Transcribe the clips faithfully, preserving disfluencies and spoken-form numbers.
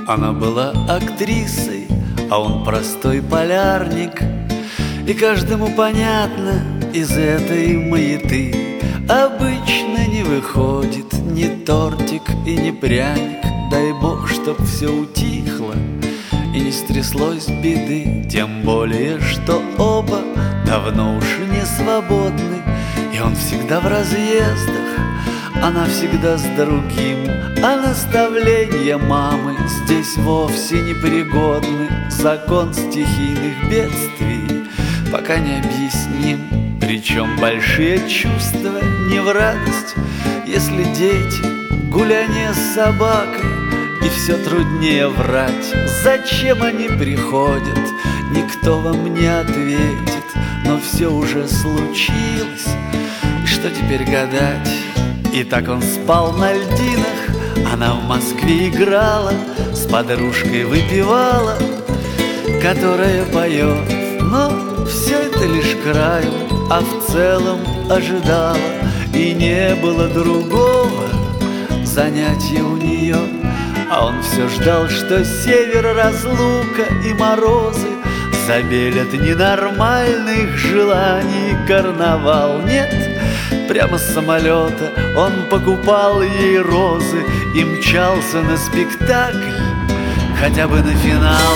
Она была актрисой, а он простой полярник. И каждому понятно из этой маяты обычно не выходит ни тортик и ни пряник. Дай бог, чтоб все утихло и не стряслось беды. Тем более, что оба давно уж не свободны, и он всегда в разъездах, она всегда с другим. А наставления мамы здесь вовсе не пригодны. Закон стихийных бедствий пока не объясним. Причем большие чувства не в радость, если дети, гуляние с собакой, и все труднее врать. Зачем они приходят, никто вам не ответит. Но все уже случилось, и что теперь гадать? И так он спал на льдинах, она в Москве играла, с подружкой выпивала, которая поет. Но все это лишь краем, а в целом ожидала. И не было другого занятия у нее. А он все ждал, что север, разлука и морозы забелят ненормальных желаний карнавал. Нет, прямо с самолета он покупал ей розы и мчался на спектакль, хотя бы на финал.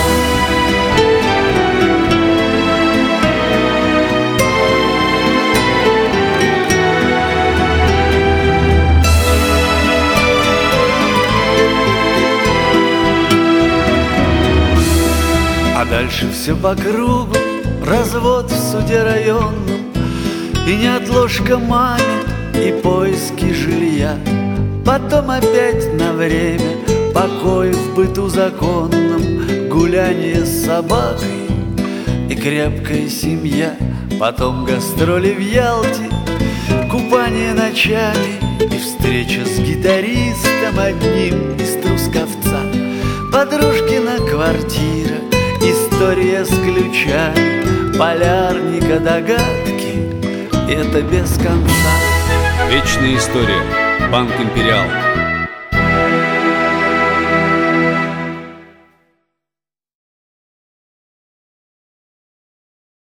А дальше все по кругу, развод в суде районном, и неотложка маме, и поиски жилья. Потом опять на время покой в быту законном, гуляние с собакой и крепкая семья. Потом гастроли в Ялте, купание ночами и встреча с гитаристом одним из Трусковца. Подружкина квартира, история с ключами, полярника догадки, это без конца. Вечная история. Банк Империал.